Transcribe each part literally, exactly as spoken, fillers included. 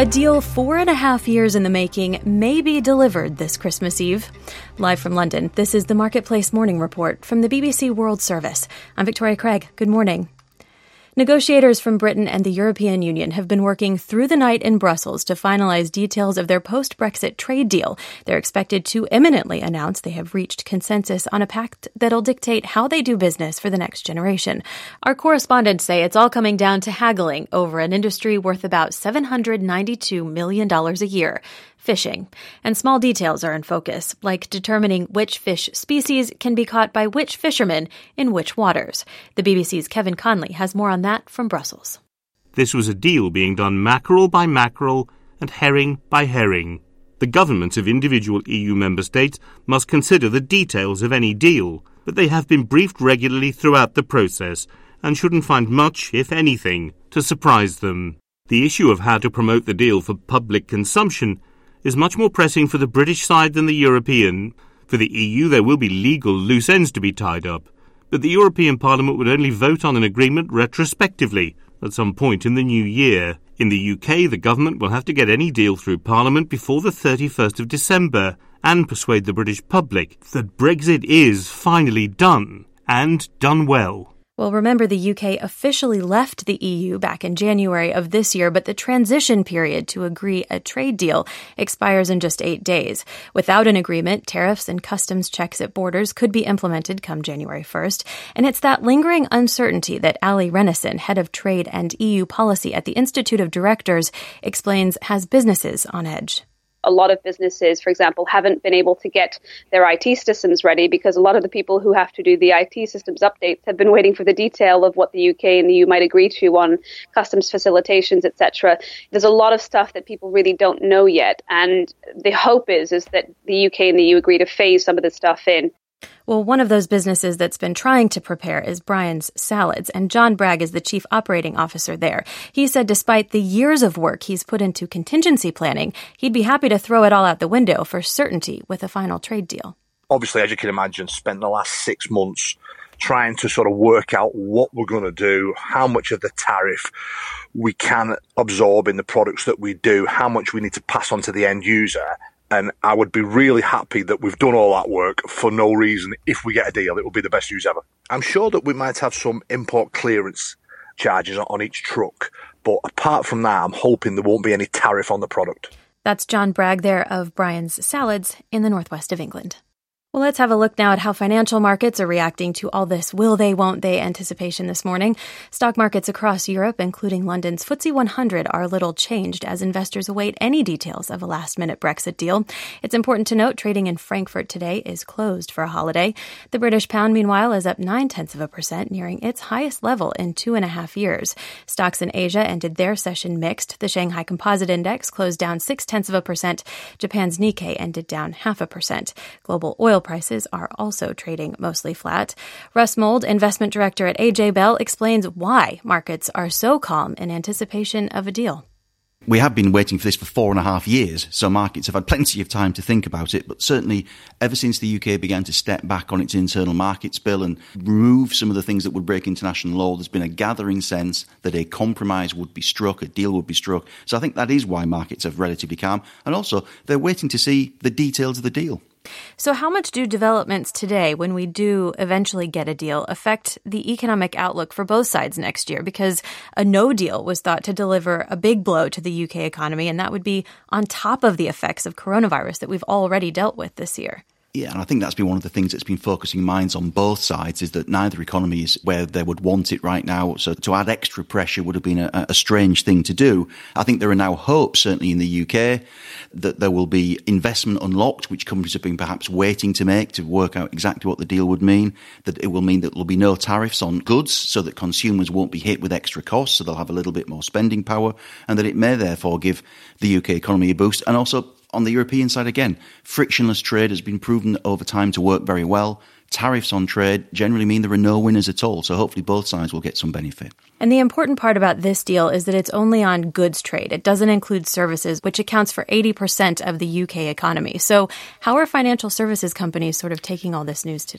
A deal four and a half years in the making may be delivered this Christmas Eve. Live from London, this is the Marketplace Morning Report from the B B C World Service. I'm Victoria Craig. Good morning. Negotiators from Britain and the European Union have been working through the night in Brussels to finalize details of their post-Brexit trade deal. They're expected to imminently announce they have reached consensus on a pact that'll dictate how they do business for the next generation. Our correspondents say it's all coming down to haggling over an industry worth about seven hundred ninety-two million dollars a year. Fishing. And small details are in focus, like determining which fish species can be caught by which fishermen in which waters. The B B C's Kevin Conley has more on that from Brussels. This was a deal being done mackerel by mackerel and herring by herring. The governments of individual E U member states must consider the details of any deal, but they have been briefed regularly throughout the process and shouldn't find much, if anything, to surprise them. The issue of how to promote the deal for public consumption is much more pressing for the British side than the European. For the E U, there will be legal loose ends to be tied up, but the European Parliament would only vote on an agreement retrospectively at some point in the new year. In the U K, the government will have to get any deal through Parliament before the thirty-first of December and persuade the British public that Brexit is finally done, and done well. Well, remember, the U K officially left the E U back in January of this year, but the transition period to agree a trade deal expires in just eight days. Without an agreement, tariffs and customs checks at borders could be implemented come January first. And it's that lingering uncertainty that Ali Renison, head of trade and E U policy at the Institute of Directors, explains has businesses on edge. A lot of businesses, for example, haven't been able to get their I T systems ready because a lot of the people who have to do the I T systems updates have been waiting for the detail of what the U K and the E U might agree to on customs facilitations, et cetera. There's a lot of stuff that people really don't know yet. And the hope is, is that the U K and the E U agree to phase some of this stuff in. Well, one of those businesses that's been trying to prepare is Brian's Salads, and John Bragg is the chief operating officer there. He said despite the years of work he's put into contingency planning, he'd be happy to throw it all out the window for certainty with a final trade deal. Obviously, as you can imagine, spent the last six months trying to sort of work out what we're going to do, how much of the tariff we can absorb in the products that we do, how much we need to pass on to the end user. And I would be really happy that we've done all that work for no reason. If we get a deal, it will be the best news ever. I'm sure that we might have some import clearance charges on each truck. But apart from that, I'm hoping there won't be any tariff on the product. That's John Bragg there of Brian's Salads in the northwest of England. Well, let's have a look now at how financial markets are reacting to all this will they, won't they anticipation this morning. Stock markets across Europe, including London's F T S E one hundred, are a little changed as investors await any details of a last-minute Brexit deal. It's important to note trading in Frankfurt today is closed for a holiday. The British pound, meanwhile, is up nine-tenths of a percent, nearing its highest level in two and a half years. Stocks in Asia ended their session mixed. The Shanghai Composite Index closed down six-tenths of a percent. Japan's Nikkei ended down half a percent. Global oil prices are also trading mostly flat. Russ Mould, investment director at A J Bell, explains why markets are so calm in anticipation of a deal. We have been waiting for this for four and a half years, so markets have had plenty of time to think about it. But certainly, ever since the U K began to step back on its internal markets bill and remove some of the things that would break international law, there's been a gathering sense that a compromise would be struck, a deal would be struck. So I think that is why markets are relatively calm. And also, they're waiting to see the details of the deal. So how much do developments today, when we do eventually get a deal, affect the economic outlook for both sides next year? Because a no deal was thought to deliver a big blow to the U K economy, and that would be on top of the effects of coronavirus that we've already dealt with this year. Yeah, and I think that's been one of the things that's been focusing minds on both sides, is that neither economy is where they would want it right now. So to add extra pressure would have been a, a strange thing to do. I think there are now hopes, certainly in the U K, that there will be investment unlocked, which companies have been perhaps waiting to make to work out exactly what the deal would mean. That it will mean that there will be no tariffs on goods so that consumers won't be hit with extra costs, so they'll have a little bit more spending power, and that it may therefore give the U K economy a boost. And also, on the European side, again, frictionless trade has been proven over time to work very well. Tariffs on trade generally mean there are no winners at all, so hopefully both sides will get some benefit. And the important part about this deal is that it's only on goods trade. It doesn't include services, which accounts for eighty percent of the U K economy. So how are financial services companies sort of taking all this news today?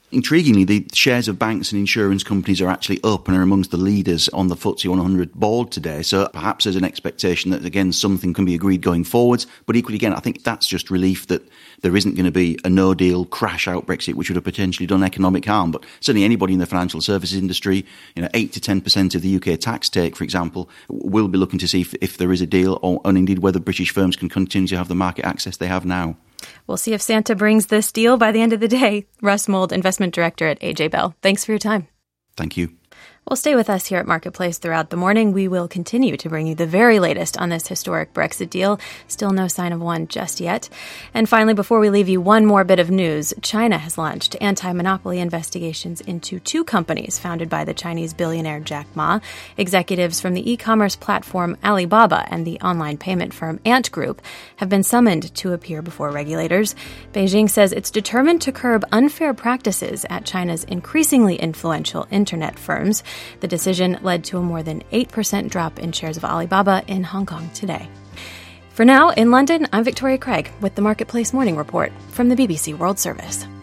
Intriguingly, the shares of banks and insurance companies are actually up and are amongst the leaders on the F T S E one hundred board today. So perhaps there's an expectation that, again, something can be agreed going forwards. But equally, again, I think that's just relief that there isn't going to be a no-deal crash-out Brexit, which would have potentially done economic harm. But certainly anybody in the financial services industry, you know, eight to ten percent of the U K tax take, for example, will be looking to see if, if there is a deal, or, and indeed whether British firms can continue to have the market access they have now. We'll see if Santa brings this deal by the end of the day. Russ Mould, Investment Director at A J Bell. Thanks for your time. Thank you. Well, stay with us here at Marketplace throughout the morning. We will continue to bring you the very latest on this historic Brexit deal. Still no sign of one just yet. And finally, before we leave you, one more bit of news. China has launched anti-monopoly investigations into two companies founded by the Chinese billionaire Jack Ma. Executives from the e-commerce platform Alibaba and the online payment firm Ant Group have been summoned to appear before regulators. Beijing says it's determined to curb unfair practices at China's increasingly influential internet firms. The decision led to a more than eight percent drop in shares of Alibaba in Hong Kong today. For now, in London, I'm Victoria Craig with the Marketplace Morning Report from the B B C World Service.